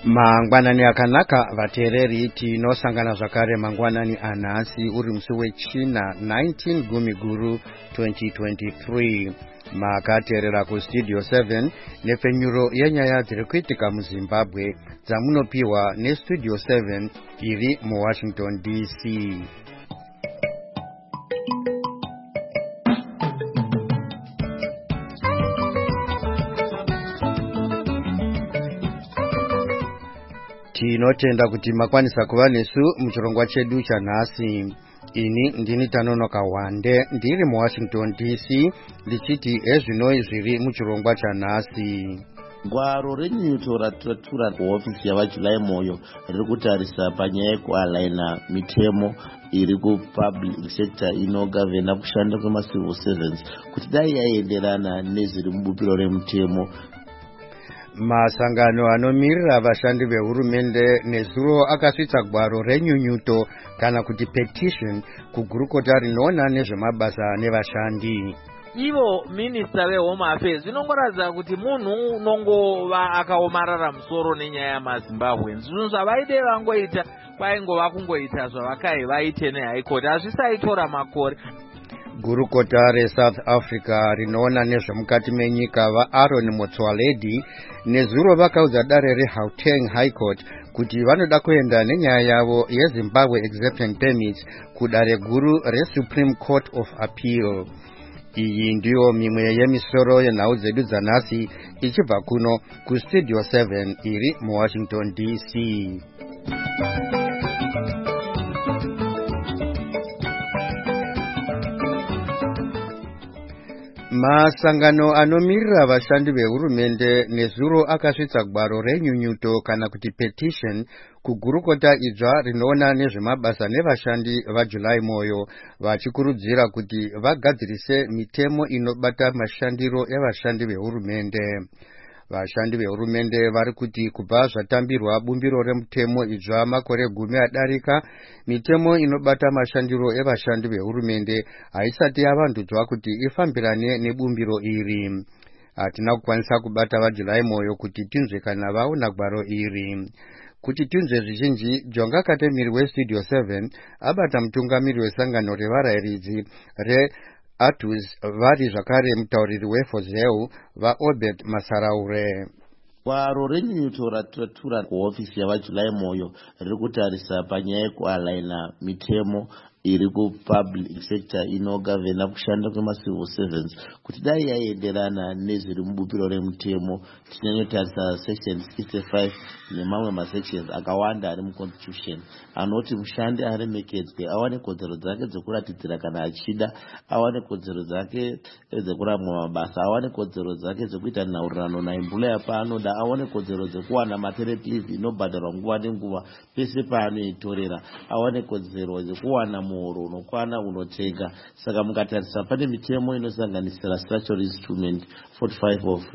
Mangwanani akanaka vateereri tinosangana zvakare mangwanani anhasi uri musi wechina 19 Gumiguru 2023 makateerera kustudio 7 nepfenyuro yenyaya dziri kuitika muZimbabwe dzamunopiwa nestudio 7 iri muWashington DC. Tinotenda kuti makwanisa kuva nesu muchirongwa chedu chanhasi. Ini ndini Tanonoka Wande ndiri muWashington DC ndichiti ezvinoi zviri muchirongwa chanhasi. Gwaro renyunyuto ratatura kuhofisi yavaJulai Moyo riri kutarisa panyaya yekualaina mitemo iri kupublic sector inogavhena kushanda kwemacivil servants kuti dai yaienderana nezviri mubupiro remutemo. Masangano anomirira vashandi vehurumende nezuro akasvitsa gwaro renyunyuto kana kuti petition kugurukota rinoona nezvemabasa nevashandi. Ivo minista vehome affairs zvinongoratidza kuti munhu unongova akaomarara musoro nenyaya yamaZimbabwe. Zvinhu zvavaide vangoita kwaingova kungoita zvavakai vaite neHigh Court, hazvisaitora makore. Gurukota reSouth Africa rinoona nezvemukati menyika vaAaron Motsoaledi nezuro vakaudza dare reGauteng High Court kuti vanoda kuenda nenyaya yavo yeZimbabwe Exemption Permit kudare guru reSupreme Court of Appeal. Iyi ndiyo mimwe yemisoro yenhau dzedu dzanhasi ichibva kuno kustudio 7 iri muWashington DC. Masangano anomirira vashandi vehurumende nezuro akasvitsa gwaro renyunyuto kana kuti petition kugurukota idzva rinoona nezvemabasa nevashandi vaJulai Moyo vachikurudzira kuti vagadzirise mitemo inobata mashandiro evashandi vehurumende. Vashandi vehurumende vari kuti kubva zvatambirwa bumbiro remutemo idzva makore 10 adarika, mitemo inobata mashandiro evashandi vehurumende haisati yavandudzwa kuti ifambirane nebumbiro iri. Hatina kukwanisa kubata vaJulai Moyo kuti tinzwe kana vaona gwaro iri. Kuti tinzwe zvizhinji, Jonga Katemiri westudio 7 abata mutungamiri wesangano revarayiridzi reATUS vari zvakare mutauriri weFozeu vaObed Masaraure. Gwaro renyunyuto ratatura kuhofisi yavaJulai Moyo riri kutarisa panyaya yekualaina mitemo iri kupublic sector inogavhena kushanda kwemacivil servants kuti dai yaienderana nezviri mubupiro remutemo. Tinonyotarisa section 65 nemamwe masections akawanda ari muconstitution anoti mushandi aremekedzwe, awane kodzero dzake dzekuratidzira kana achida, awane kodzero dzake dzekuramwa mabasa, awane kodzero dzake dzekuita nhaurirano naemployer paanoda, awane kodzero dzekuwana maternity leave inobhadharwa nguva nenguva pese paanoitorera, awane kodzero dzekuwana muhoro unokwana unotenga. Saka mukatarisa pane mitemo inosanganisira Structural Instrument 45 of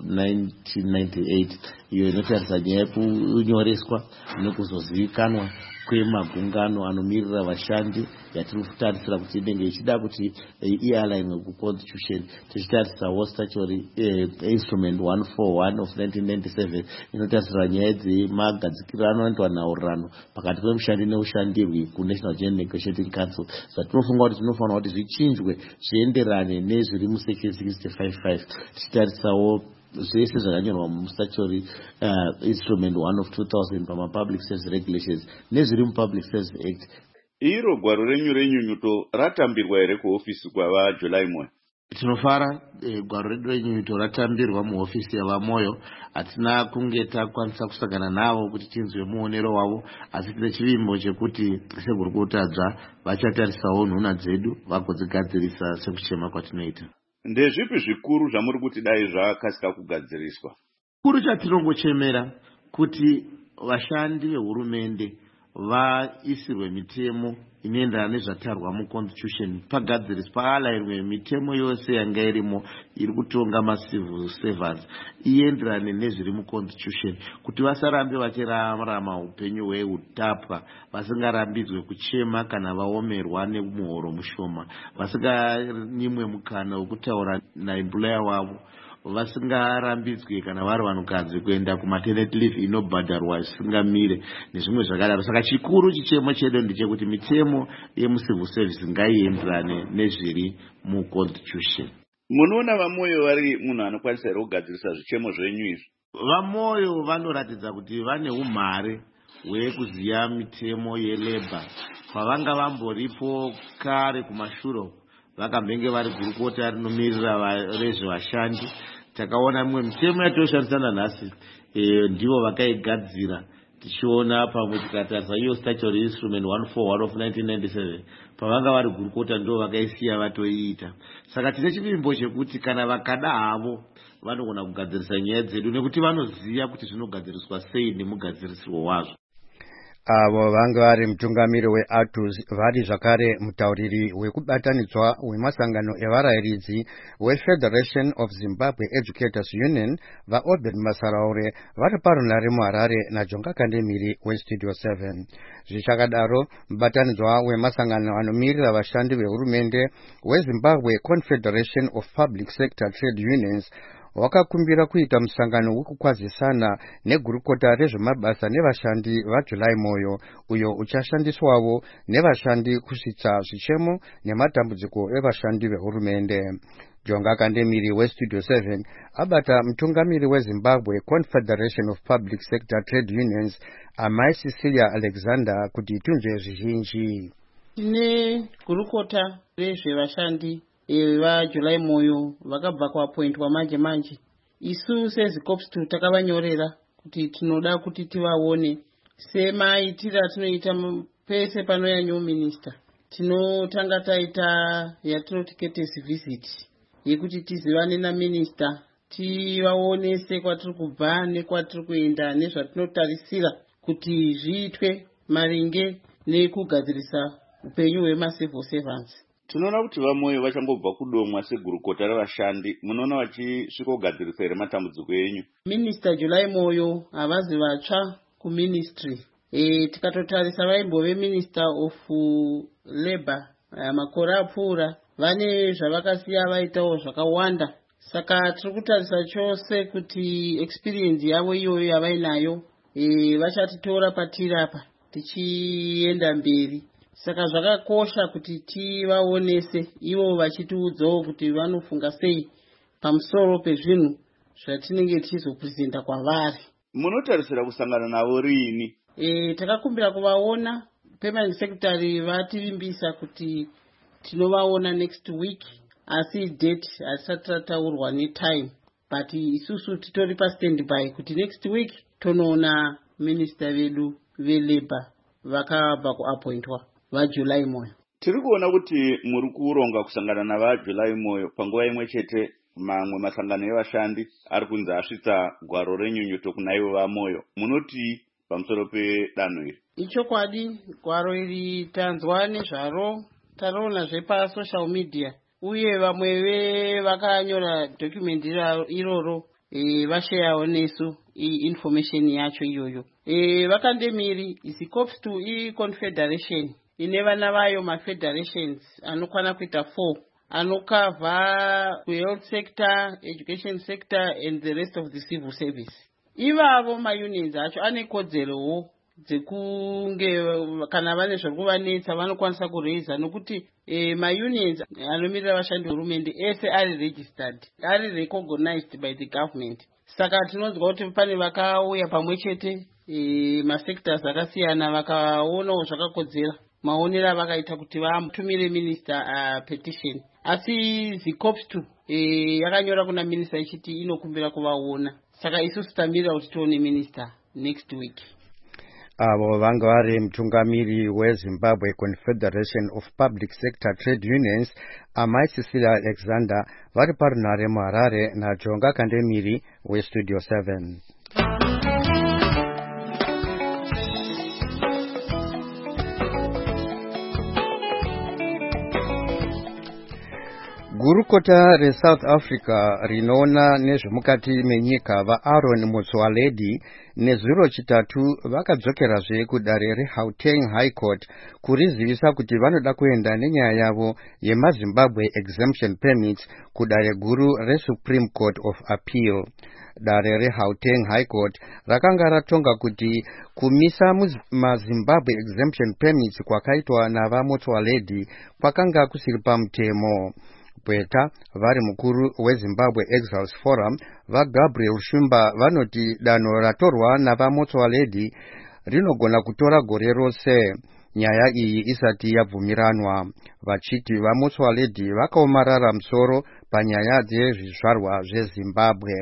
1998 iyo inotarisa nyaya yekunyoreswa nekuzozivikanwa kwemagungano anomirira vashandi yatiri kutarisira kuti inenge ichida kuti ialainwe kuconstitution. Tichitarisawo Statutory Instrument 141 of 1997 inotarisira nyaya dzemagadzikiriro anoitwa nhaurirano pakati pemushandi neushandirwi kuNational Joint Negotiating Council. Zatinofunga kuti tinofanira kuti zvichinjwe zvienderane nezviri musection 65.5. Tichitarisawo zvese zvakanyorwa mustatutory instrument 1 of 2000 pamapublic service regulations nezviri mupublic service act. Iro gwaro renyunyuto ratambirwa here kuhofisi kwavaJulai Moyo? Tinofara gwaro redu renyunyuto ratambirwa muhofisi yavaMoyo. Hatina kunge takwanisa kusangana navo kuti tinzwe muonero wavo, asi tine chivimbo chekuti segurukotadzva vachatarisawo nhuna dzedu vagodzigadzirisa sekuchema kwatinoita. Ndezvipi zvikuru zvamuri kuti dai zvakasika kugadziriswa? Chikuru chatinongochemera kuti vashandi vehurumende vaisirwe mitemo inoenderana nezvatarwa muconstitution, pagadziriswa paalairwe mitemo yose yanga irimo iri kutonga macivil servants ienderane nezviri muconstitution, kuti vasarambe vachirarama upenyu hweutapwa, vasingarambidzwe kuchema kana vaomerwa nemuhoro mushoma, vasinganyimwe mukana wekutaura naemployer wavo, vasingarambidzwe kana vari vanhukadzi kuenda kumaternity leave inobhadharwa zvisingamire nezvimwe zvakadaro. Saka chikuru chichemo chedu ndechekuti mitemo yemucivil service ngaienderane nezviri muconstitution. Munoona vamoyo vari munhu anokwanisa here kugadzirisa zvichemo zvenyu izvi? Vamoyo vanoratidza kuti vane umhare hwekuziva mitemo yelabor. Pavanga vamboripo kare kumashure vakambenge vari gurukota rinomirira vezvevashandi, takaona mimwe mitemo yatoshandisana nhasi ndivo vakaigadzira. Tichiona pamwe tikatarisa iyo statutory instrument 141 of 1997 pavanga vari gurukota ndo vakaisiya vatoiita. Saka tine chivimbo chekuti kana vakada havo vanogona kugadzirisa nyaya dzedu nekuti vanoziva kuti zvinogadziriswa sei nemugadzirisirwo wazvo. Avo vanga vari mutungamiri weATUS vari zvakare mutauriri wekubatanidzwa wemasangano evarayiridzi weFederation of Zimbabwe Educators Union vaObed Masaraure vari parunare muHarare naJonga Kandemiri weStudio 7. Zvichakadaro mubatanidzwa wemasangano anomirira vashandi vehurumende weZimbabwe Confederation of Public Sector Trade Unions wakakumbira kuita musangano wekukwazisana negurukota rezvemabasa nevashandi vaJuly Moyo uyo uchashandiswawo nevashandi kusvitsa zvichemo nematambudziko evashandi vehurumende. Jonga Kandemiri weStudio 7 abata mutungamiri weZimbabwe Confederation of Public Sector Trade Unions Amai Cecilia Alexander kuti itunzve zvizhinji. Tine gurukota rezvevashandi vaJuly Moyo vakabva kuapointwa manje. Isu seZikopstu takavanyorera kuti tinoda kuti tivaone semaitira tinoita pese panoya minister. Tinotanga taita yatinoti courtesy visit yekuti tizivane naminister, tivaonese kwatiri kubva nekwatiri kuenda nezvatinotarisira kuti zviitwe maringe nekugadzirisa upenyu hwemacivil servants. Tinoona kuti vamoyo vachangobva kudomwa segurukota revashandi, munoona vachisvika kugadzirisa here matambudziko enyu? Minister July Moyo havazi vatsva kuministry. Tikatotarisa vaimbove Minister of Labour makore apfuura vane zvavakasiya vaitawo zvakawanda. Saka tiri kutarisa chose kuti experience yavo iyoyo yavainayo vachatitora patiri apa tichienda mberi. Saka zvakakosha kuti tivaonese ivo vachitiudzawo kuti vanofunga sei pamusoro pezvinhu zvatinenge tichizopresenta kwavari. Munotarisira kusangana navo riini? Takakumbira kuvaona permanent secretary vativimbisa kuti tinovaona next week, asi date hatisati tataurwa netime, but isusu titori pastandby kuti next week tonoona minister vedu velabor vakabva kuapointwa vaJuly Moyo. Tiri kuona kuti muri kuronga kusangana navaJuly Moyo panguva imwe chete mamwe masangano evashandi ari kunzi asvitsa gwaro renyunyuto kuna ivo vaMoyo. Munoti pamusoro pedanho iri? Ichokwadi, gwaro iri tanzwa nezvaro, taroona zvepasocial media, uye vamwe vakanyora document iroro vashayawo nesu information yacho iyoyo. Vakandemiri Zikopstu Confederation ine vana vayo mafederations anokwana kuita 4 anokavha health sector, education sector and the rest of the civil service. Ivavo maunions acho ane kodzerowo dzekunge kana vane zvekuvanetsa vanokwanisa kureiza nokuti maunions anomirira vashandi vehurumende ese ari registered, ari recognized by the government. Saka tinonzwa kuti pane vakauya pamwe chete masectors akasiyana vakaonawo zvakakodzera maonera vakaita kuti vatumire minister petition. Asi Zikopstu yakanyora kuna minister ichiti inokumbira kuvaona. Saka isusu tamirira kuti tione minister next week. Avo vanga vari mutungamiri weZimbabwe Confederation of Public Sector Trade Unions Amai Cecilia Alexander vari parunare muHarare naJonga Kandemiri weStudio 7. Gurukota reSouth Africa rinoona nezvemukati menyika vaAaron Motsoaledi nezuro chitatu vakadzokerazve kudare reGauteng High Court kurizivisa kuti vanoda kuenda nenyaya yavo yemaZimbabwe exemption permits kudare guru reSupreme Court of Appeal. Dare reGauteng High Court rakanga ratonga kuti kumisa maZimbabwe exemption permits kwakaitwa navaMotsoaledi kwakanga kusiri pamutemo. Pweta vari mukuru weZimbabwe Exiles Forum vaGabriel Shumba vanoti danho ratorwa navaMotsoaledi rinogona kutora gore rose nyaya iyi isati yabvumiranwa, vachiti vaMotsoaledi vakaomarara musoro panyaya dzezvizvarwa zveZimbabwe.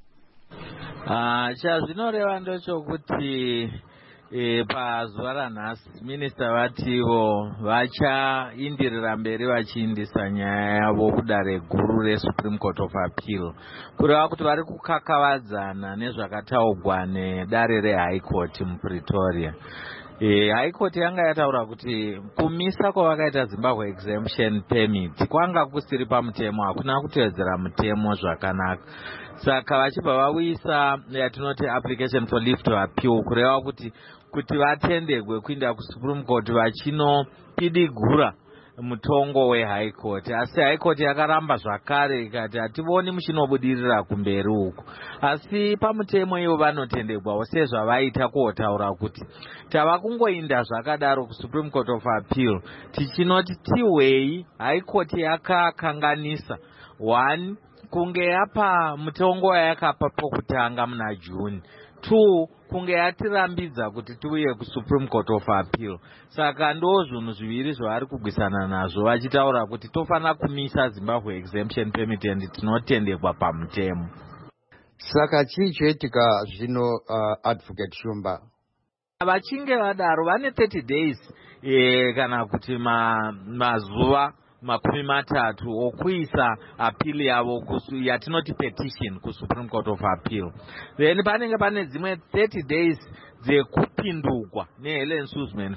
Chazvinoreva ndochokuti pazuva ranhasi minista vativo vachaindirira mberi vachiindisa nyaya yavo kudare guru reSupreme Court of Appeal, kureva kuti vari kukakavadzana nezvakataurwa nedare reHigh Court muPretoria. High Court yanga yataura kuti kumisa kwavakaita Zimbabwe exemption permit kwanga kusiri pamutemo, hakuna kutevedzera mutemo zvakanaka. Saka vachibva vauyisa yatinoti application for leave to appeal, kureva kuti vatendegwe kuinda kuSupreme Court vachinopidigura mutongo weHigh Court. Asi High Court yakaramba zvakare ikati hativoni muchinobudirira kumberi uku. Asi pamutemo ivo vanotendegwawo sezvavaita kuotaura kuti tava kungoinda zvakadaro kuSupreme Court of Appeal tichinoti tiwei High Court yakakanganisa 1 kunge yapa mutongo yayakapa pokutanga muna June, 2 kunge yatirambidza kuti tiuye kuSupreme Court of Appeal. Saka ndo zvinhu zviviri zvavari kugwisana nazvo vachitaura kuti tofana kumisa Zimbabwe exemption permit and tinotendekwa pamutemo. Saka chii choitika zvino Advocate Shumba? Vachinge vadaro vane 30 days kana kuti mazuva 30 okuisa appeal yavo yatinoti petition kuSupreme Court of Appeal. Then panenge pane dzimwe 30 days dzekupindurwa neHelen Suzman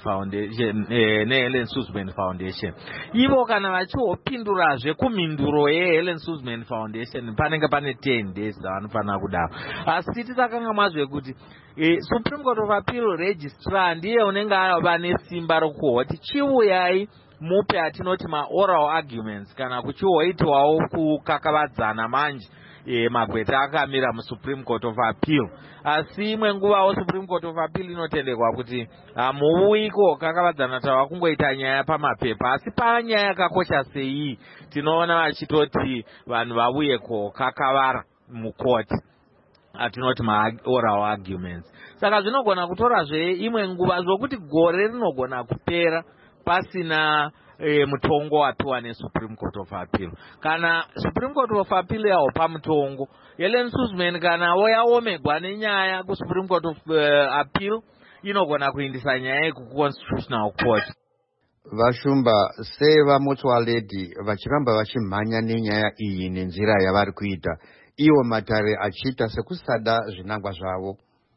Foundation. Ivo kana vachiopindurazve kuminduro yeHelen Suzman Foundation panenge pane 10 days dzavanofanira kudaro. Asi tisakanga mazve kuti Supreme Court of Appeal registrar ndiye unenge ava nesimba rokuti chiuyai mupe atinoti oral arguments kana kuchiwoitwawo kukakavadzana manje magweta akamira muSupreme Court of Appeal. Asi imwe nguvawo Supreme Court of Appeal inotendekwa kuti hamuuyiko kakavadzana tava kungoita nyaya pamapepa. Asi panyaya yakakosha sei tinoona vachitoti vanhu vauye kokakavara mukoti atinoti oral arguments. Saka zvinogona kutorazve imwe nguva zvokuti gore rinogona kupera pasina mutongo wapiwa neSupreme Court of Appeal. Kana Supreme Court of Appeal yaopa mutongo, Helen Suzman kana yaomegwa nenyaya kuSupreme Court of Appeal inogona kuindisa nyaya kuConstitutional Court. Vashumba, sei vaMotsoaledi vachiramba vachimhanya nenyaya iyi nenzira yavari kuita, iwo matare achiita sekusada zvinangwa zvavo?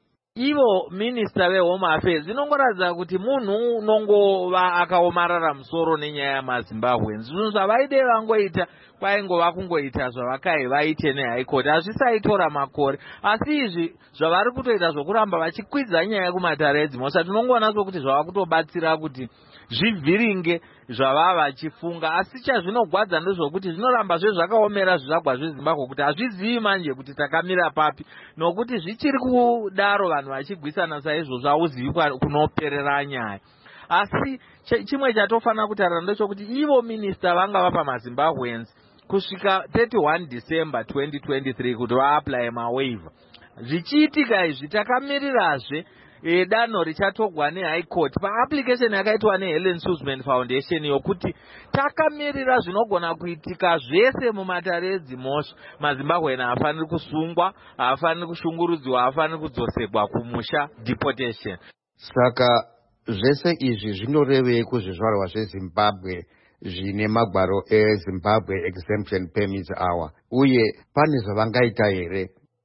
Ivo minista veHome Affairs inongoradza kuti munhu unongova akaomarara musoro nenyaya yamaZimbabwe. Zvinhu zvavaide vangoita kwaingova kungoita zvavakai vaite neHigh Court, hazvisaitora makore. Asi izvi zvavari kutoita zvokuramba vachikwidza nyaya kumatare edzimhosva, tinongoona sokuti zvava kutobatsira kuti zvivhiringe zvava vachifunga. Asi chazvinogwadza ndezvokuti zvinoramba zvezvakaomera zvizvagwa zveZimbabwe kuti hazvizivi manje kuti takamira papi, nokuti zvichiri kudaro vanhu vachigwisana saizvozvo hauzivi kunoperera nyaya. Asi chimwe chatofanira kutarira ndechokuti ivo minista vanga vapa maZimbabweans kusvika 31 December 2023 kuti vaapply mawaiver. Zvichiitika izvi takamirirazve danho richatogwa neHigh Court paapplication yakaitwa neHelen Suzman Foundation yokuti takamirira zvinogona kuitika zvese mumatare edzimhosva. maZimbabwe haafaniri kusungwa, haafaniri kushungurudziwa, haafaniri kudzoserwa kumusha, deportation. Saka zvese izvi zvinorevei kuzvizvarwa zveZimbabwe zvine magwaro eZimbabwe exemption permits awa, uye pane zvavangaita here?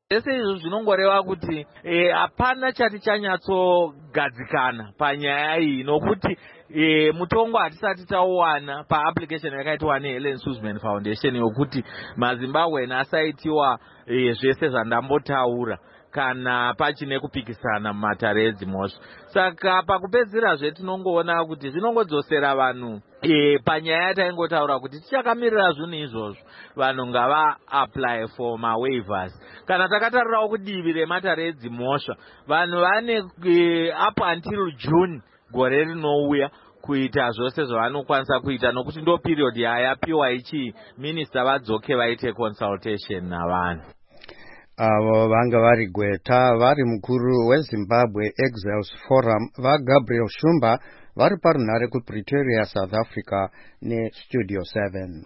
Zvese izvo zvinongoreva kuti hapana chati chanyatsogadzikana panyaya iyi, nokuti mutongo hatisati tauwana paapplication yakaitwa neHelen Suzman Foundation yokuti maZimbabwean asaitiwa zvese zvandambotaura kana pachine kupikisana mumatare edzimhosva. Saka pakupedzisira zvetinongoona kuti zvinongodzosera vanhu panyaya yataingotaura kuti tichakamirira zvinhu izvozvo vanhu ngava apply for mawaivers. Kana takatarirawo kudivi rematare edzimhosva, vanhu vane up until June gore rinouya kuita zvose zvavanokwanisa kuita, nokuti ndo period yayapiwa ichi minista vadzoke vaite consultation navanhu. Avo vanga vari Gweta vari mukuru weZimbabwe Exiles Forum vaGabriel Shumba vari parunhare kuPretoria, South Africa neStudio 7.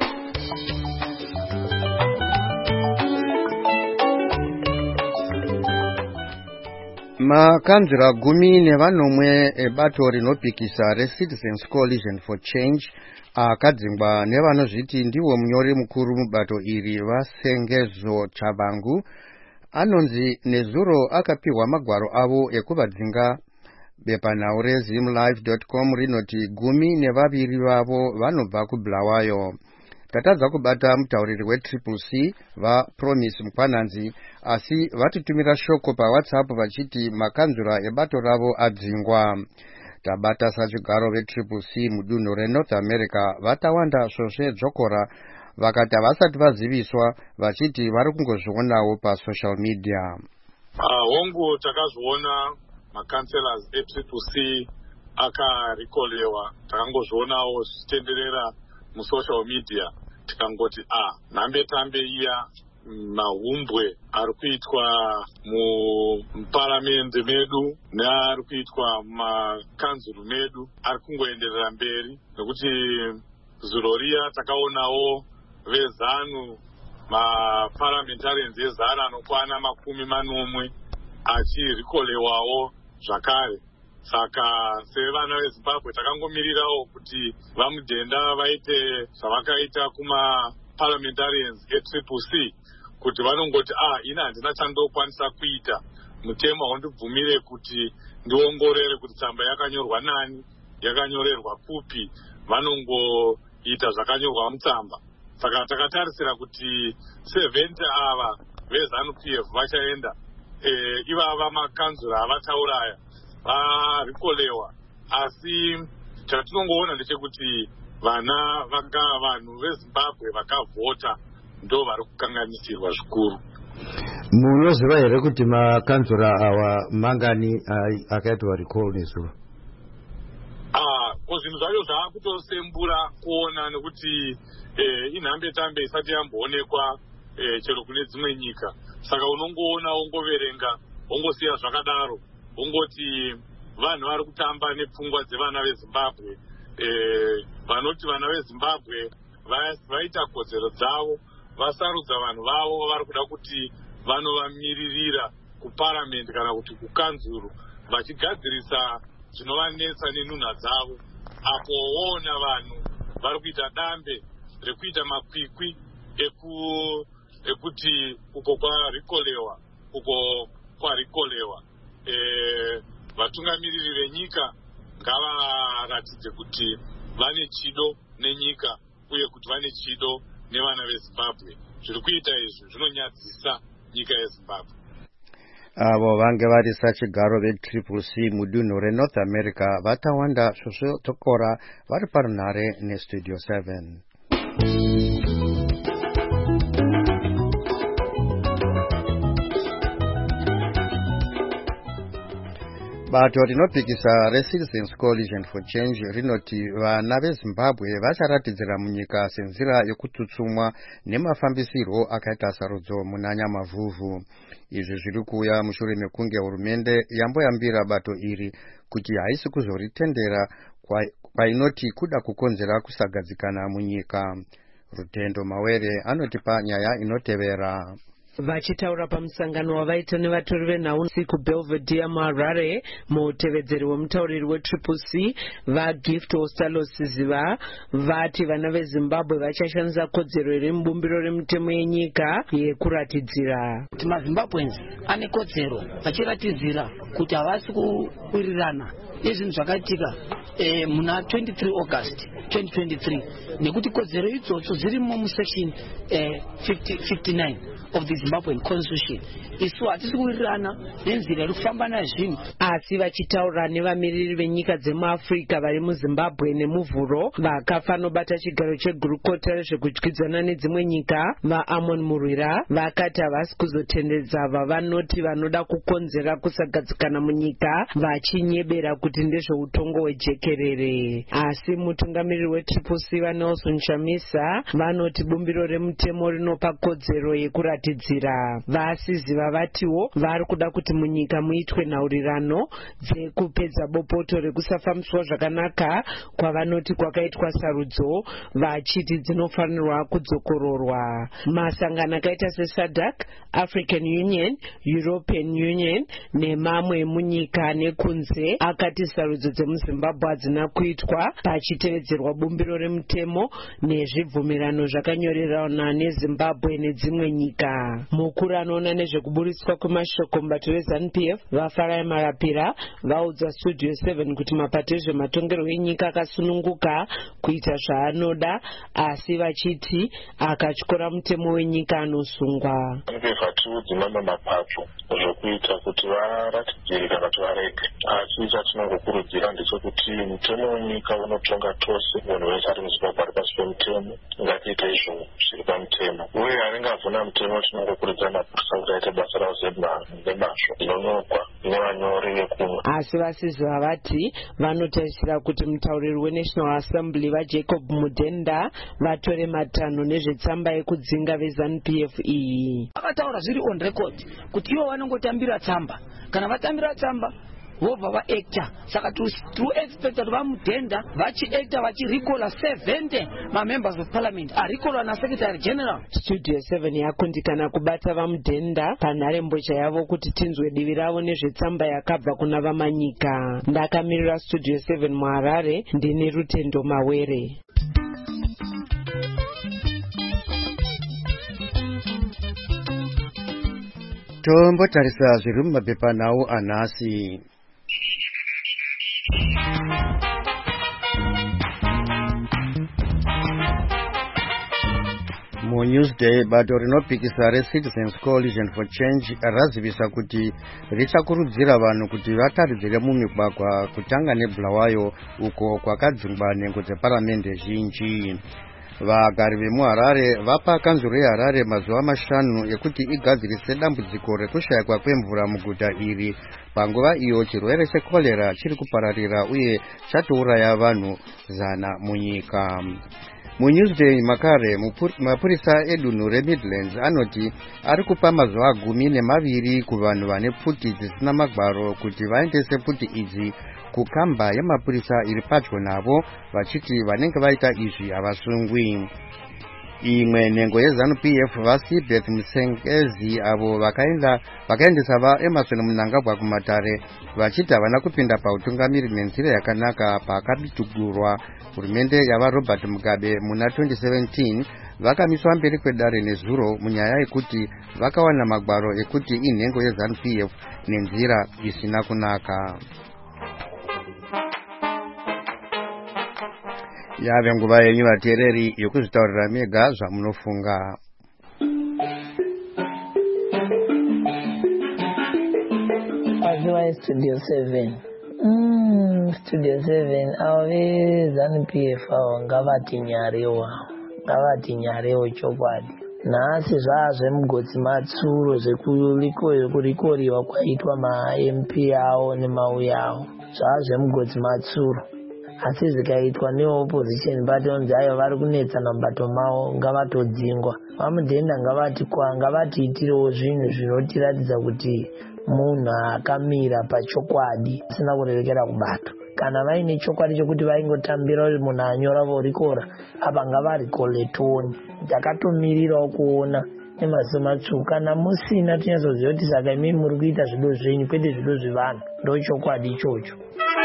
Makanzura 10 ebato rinopikisa reCitizens Coalition for Change akadzingwa nevanozviti ndiwo munyori mukuru mubato iri vaSengezo Chabangu anonzi nezuro akapiwa magwaro avo ekuvadzinga. Bepanhau rezimlive.com rinoti 12 vavo vanobva kuBulawayo. Tatadza kubata mutauriri weCCC vaPromise Mukwananzi, asi vatitumira shoko paWhatsApp vachiti makanzura ebato ravo adzingwa. Tabata sachigaro veCCC mudunhu reNorth America vatawanda svosve dzokora vakati havasati vaziviswa vachiti vari kungozvionawo pasocial media. Hongu takazviona makanselas eCCC akarikolewa, takangozvionawo zvichitenderera musocial media, tikangoti nhambe iya mahumbwe ari kuitwa muparamende medu neari kuitwa mumakanzuru medu ari kungoenderera mberi, nekuti zuro riya takaonawo vezanu maparliamentarians ezana anokwana 10 achirikolewawo zvakare. Saka sevana veZimbabwe takangomirirawo kuti vamudhenda vaite zvavakaita kumaparliamentarians eCCC, kuti vanongoti ini handina chandokwanisa kuita, mutemo haundibvumire kuti ndiongorere kuti tsamba yakanyorwa nani, yakanyorerwa kupi, vanongoita zvakanyorwa mutsamba. Saka takatarisira kuti 70 ava veZANU-PF vachaenda, ivava makanzura avatauraya varikolewa, asi chatinongoona ndechekuti vanhu veZimbabwe vakavhota ndo vari kukanganisirwa zvikuru. Munoziva here kuti makanzura awa mangani akaitwa recall nezuro? Zvinhu zvacho zvaakutosembura kuona, nekuti inhambe tambe isati yamboonekwa chero kune dzimwe nyika. Saka unongoona wongoverenga wongosiya zvakadaro, wongoti vanhu vari kutamba nepfungwa dzevana veZimbabwe. Vanoti vana veZimbabwe vaita kodzero dzavo, vasarudza vanhu vavo vari kuda kuti vanovamiririra kuparamendi kana kuti kukanzuru, vachigadzirisa zvinovanetsa nenhunha dzavo. Apo woona vanhu vari kuita dambe rekuita makwikwi ekuti uko kwarikolewa vatungamiriri venyika ngavaratidze kuti vane chido nenyika uye kuti vane chido nevana veZimbabwe. Zviri kuita izvi zvinonyadzisa nyika yeZimbabwe. Avo vange vari sachigaro veCCC mudunhu reNorth America vatawanda zvozvotokora vari parunhare neStudio 7. Bato rinopikisa reCitizens Coalition for Change rinoti vana veZimbabwe vacharatidzira munyika senzira yekutsutsumwa nemafambisirwo akaita sarudzo muna Nyamavhuvhu. Izvi zviri kuuya mushure mekunge hurumende yamboyambira bato iri kuti haisi kuzoritendera kwainoti kuda kukonzera kusagadzikana munyika. Rutendo Mawere anotipa nyaya inotevera. Vachitaura pamusangano wavaita nevatori venhau kubelvedere muHarare, mutevedzeri wemutauriri wetriple C vaGift Ostalosiziva vati vana veZimbabwe vachashandisa kodzero here mubumbiro remitemo yenyika yekuratidzira kuti maZimbabweans ane kodzero vachiratidzira kuti havasi kuwirirana nezvinhu zvakaitika muna 23 August 2023 nekuti kodzero idzodzo dzirimo musection 59 of the Zimbabwean Constitution. Isu hatisi kuwirirana nenzira iri kufamba nazvinhu. Asi vachitaura nevamiriri venyika dzemuAfrica vari muZimbabwe nemuvhuro vakafanobata chigaro chegurukota rezvekudyidzana nedzimwe nyika vaAmon Murwira vakati havasi kuzotendedza vavanoti vanoda kukonzera kusagadzikana munyika vachinyebera kuti ndezveutongo hwejekerere. Asi mutungamiriri wetriple C vaNelson Chamisa vanoti bumbiro remutemo rinopa kodzero yekuratidzira. Vasiziva vatiwo vari kuda kuti munyika muitwe nhaurirano dzekupedza bopoto rekusafambiswa zvakanaka kwavanoti kwakaitwa sarudzo vachiti dzinofanirwa kudzokororwa. Masangano akaita seSADC, African Union, European Union nemamwe emunyika nekunze akati sarudzo dzemuZimbabwe hadzina kuitwa pachitevedzerwa bumbiro remutemo nezvibvumirano zvakanyorerana neZimbabwe nedzimwe nyika. Mukuru anoona nezvekuburiswa kwemashoko mubato reZANU-PF vaFarai Marapira vaudza Studio 7 kuti mapato ezvematongerwo enyika akasununguka kuita zvaanoda asi vachiti akatyora mutemo wenyika anosungwa. Vatinodzimama mapato zvokuita kuti varatidzire kana kuti varege, asi chatinongokurudzira ndechekuti mutemo wenyika unotonga tose. Munhu wese ari muZimbabwe ari pasi pemutemo, ngatiite izvo zviri pamutemo, uye anenge avhuna mutemo tinongokurudzira mapurisa kuti aite basa ravo nemazvo rinonyorwa nevanyori vekumwe. Asi vasiziva vati vanotarisira kuti mutauriri weNational Assembly vaJacob Mudenda vatore matanho nezvetsamba yekudzinga veZANU-PF iyi. Vakataura zviri on record kuti ivo vanongotambira tsamba, kana vatambira tsamba vobva vaacta. Saka to expect kuti vaMudenda vachiacta vachirikola 70 mamembers of parliament arikolwa naSecretary General. Studio 7 yakundikana kubata vaMudenda panharembozha yavo kuti tinzwe divi ravo nezvetsamba yakabva kuna vamanyika. Ndakamirira Studio 7 muHarare ndine Rutendo Mawere. Tombotarisa zviri mumapepanhau anhasi. MuNewsday bato rinopikisa reCitizens Coalition for Change razivisa kuti richakurudzira vanhu kuti vataridzire mumigwagwa kutanga neBulawayo uko kwakadzingwa nhengo dzeparamende zhinji. Vagari vemuHarare vapa kanzuro yeHarare mazuva 5 ekuti igadzirise dambudziko rekushayikwa kwemvura muguta iri panguva iyo chirwere chekolera chiri kupararira uye chatouraya vanhu 100 munyika. MuNewsday makare mapurisa edunhu reMidlands anoti ari kupa mazuva 12 kuvanhu vane pfuti dzisina magwaro kuti vaendese pfuti idzi kukamba yemapurisa iri padyo navo vachiti vanenge vaita izvi havasungwi. Imwe nhengo yeZANU-PF vaSibeth Musengezi avo vakaendesa vaEmerson Mnangagwa kumatare vachiti havana kupinda pautungamiri nenzira yakanaka pakabitugurwa hurumende yavaRobert Mugabe muna 2017 vakamiswa mberi kwedare nezuro munyaya yekuti vakawana magwaro ekuti inhengo yeZANU-PF nenzira isina kunaka. Yave nguva yenyu vateereri yokuzvitaurira mega zvamunofunga. Aziwa Studio 7. Studio 7 avo veZANU-PF avo ngavati nyarewo chokwadi. Nhasi zvazvemugodzi matsuro zvekurikoriwa kwaitwa maMP avo nemauya avo zvazvemugodzi matsuro. Asi zvikaitwa neopposition batonzi ayo vari kunetsana mubato mavo ngavatodzingwa. VaMudenda ngavatiitirewo zvinhu zvinotiratidza kuti munhu akamira pachokwadi asina kurerekera kubato. Kana vaine chokwadi chokuti vaingotambira kuti munhu anyora vorikora apa ngavarikoletoni. Ndakatomirirawo kuona nemaziso matsvuku. Kana musina tinyazoziva kuti saka imimi muri kuita zvido zvenyu kwete zvido zvevanhu. Ndochokwadi ichocho.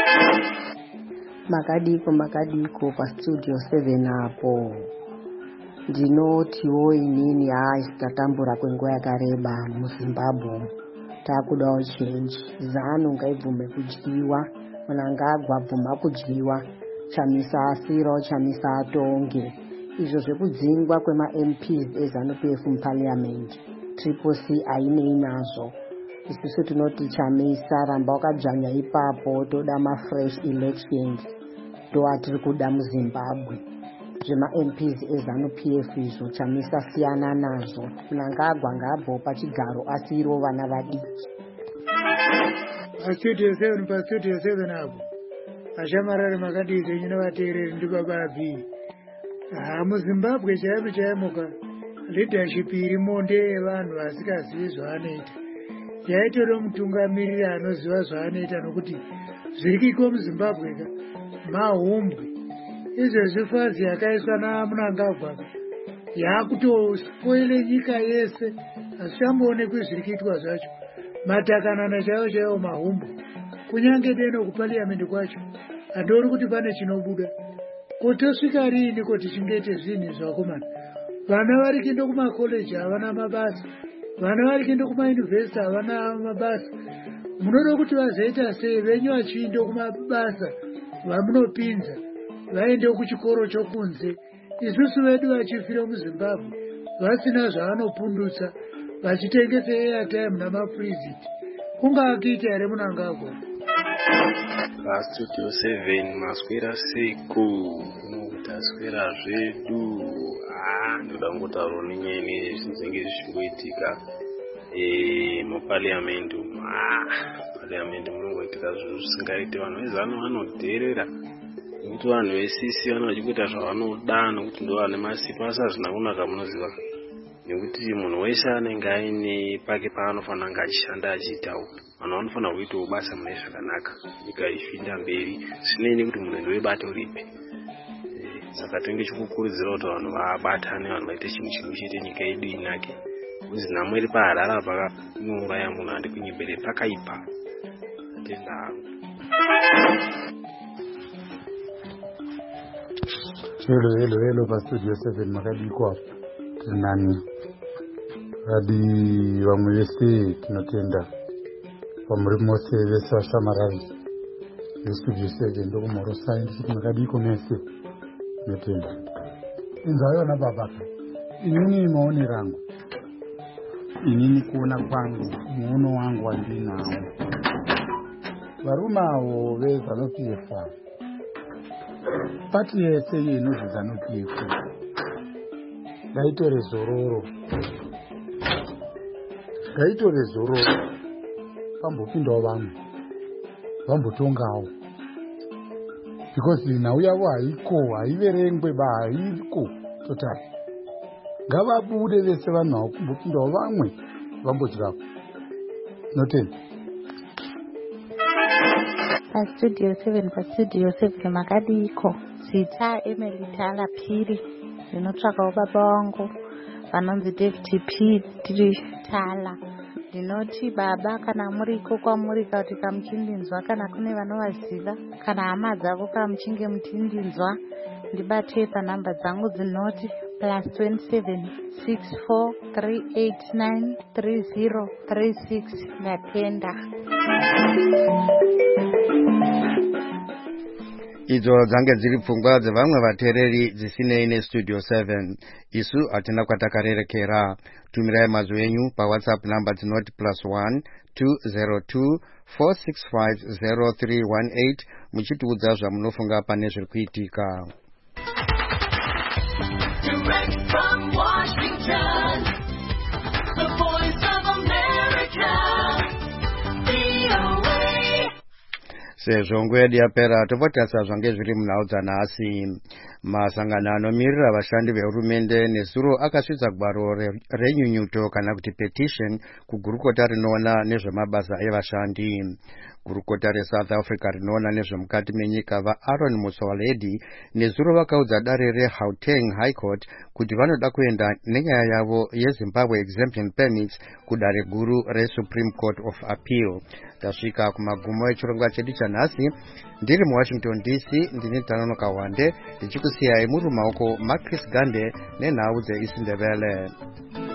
Makadiko pastudio 7 apo. Ndinotiwo inini tatambura kwenguva yakareba muZimbabwe. Takudawo change. ZANU ngaibvume kudyiwa. Mnangagwa abvuma kudyiwa. Chamisa Asiro, Chamisa Atonge. Izvo zvekudzingwa kwema-MPs eZANU-PF muparliament. Triple C ainei nazvo. Isusu tinoti Chamisa, ramba wakadzvanya ipapo, toda ma-fresh elections. Ndoatiri kuda muZimbabwe. Zvema-MPs eZANU-PF izvo Chamisa siyana nazvo. Mnangagwa ngaabvewo pachigaro asiro vana vadiki. Studio 7 apo. Ashamarare makadii nyinovateereri ndi baba abhi. MuZimbabwe chayamuka leadership irimo ndeyevanhu vasikazivi zvaanoita. Yaitore mutungamiriri anoziva zvaanoita nokuti zviri kuitwa muZimbabwe mahumbwe. Izvezvi fazi yakaiswa naMnangagwa yakutospoile nyika yese. Hazvichamboonekwi zviri kuitwa zvacho. Matakanana chaiwo mahumbwe. Kunyange deno kuparliament kwacho handori kuti pane chinobuda. Kotosvika riini kuti chingete zvinhu zvakomana. Vana vari kuenda kumakoleji havana mabasa. Vana vari kuenda kumayunivhesiti havana mabasa. Munoda kuti vazoita sei venyu vachienda kumabasa vamunopinza vaende kuchikoro chokunze. Isusu vedu vachifira muZimbabwe vasina zvavanopundutsa vachitengesa airtime namafriziti. Kungaakita here Mnangagwa? Studio 7 maswera siku taswera zvedu. Ndoda ngotaura nenyaya zvinenge zvichiitika muparliament. Parliament munongoitika zvinhu zvisingaite. Vanhu vezano vanoteerera nekuti vanhu vesisi vanoda kuita zvavanoda nokuti ndo vane masipa. Asi hazvina kunaka munoziva, nekuti munhu wese anenge aine pake paanofanira kunge achishanda achiitawo. Vanhu vanofanira kuitawo basa mune zvakanaka, nyika ichienda mberi zvinei nekuti munhu ndoibata uripi. Saka tinenge tichikukurudzira kuti vanhu vabatane, vanhu vaite chinhu chimwe chete, nyika yedu inake. Kuzi nhamo iri paharara pakauraya munhu handi kunyembere pakaipa. Atenda hangu. Hello pastudio 7 makadiko apo. Tinani hadi vamwe vese tinotenda vamuri mose vese vashamarari vestudio 7 ndokumhoro science makadiko mese tinotenda. Inzayona babaka inini maonero angu, inini kuona kwangu, muono wangu wandinawo, varume avo veZANU-PF pati yese inozvi ZANU-PF ngaitore zororo pambopindawo vanhu vambotongawo, because nhau yavo haiko, haiverengwe haiko totally. Ngavabude vese vanhu avo kumbopindawo vamwe vambodyako. Notenda. Studio 7 makadiko. Zita Emily Tala Phiri. Ndinotsvakawo baba wangu vanonzi David P. Tala. Ndinoti baba, kana muriko kwamuri kuti kamuchindinzwa, kana kune vanovaziva, kana hama dzavo kamuchinge muchindinzwa, ndibate panhamba dzangu dzinoti +27 64 389 3036. Ndapenda. Idzo dzange dziri pfungwa dzevamwe vateereri dzisinei nestudio 7. Isu hatina kwatakarerekera. Tumirai mazwi enyu paWhatsApp namba dzinoti +1 202 465 0318 muchitiudza zvamunofunga pane zviri kuitika. Direct from Washington, the voice of America, VOA. sezvo nguva yedu yapera topotasazva ngezviri munhaudzana asi masangano anomirira vashandi vehurumende nezuro akasvitsa gwaro renyunyuto kana kuti petition kugurukota rinoona nezvemabasa evashandi. Gurukota reSouth Africa rinoona nezvemukati menyika vaAaron Motsoaledi nezuro vakaudza dare reGauteng High Court kuti vanoda kuenda nenyaya yavo yeZimbabwe Exemption Permits kudare guru reSupreme Court of Appeal. Tasvika kumagumo echirongwa chedu chanhasi. Ndiri muWashington DC, ndini Tanonoka Wande ndichikusiyai muri mumaoko maChris Gande nenhau dzeIsindebele.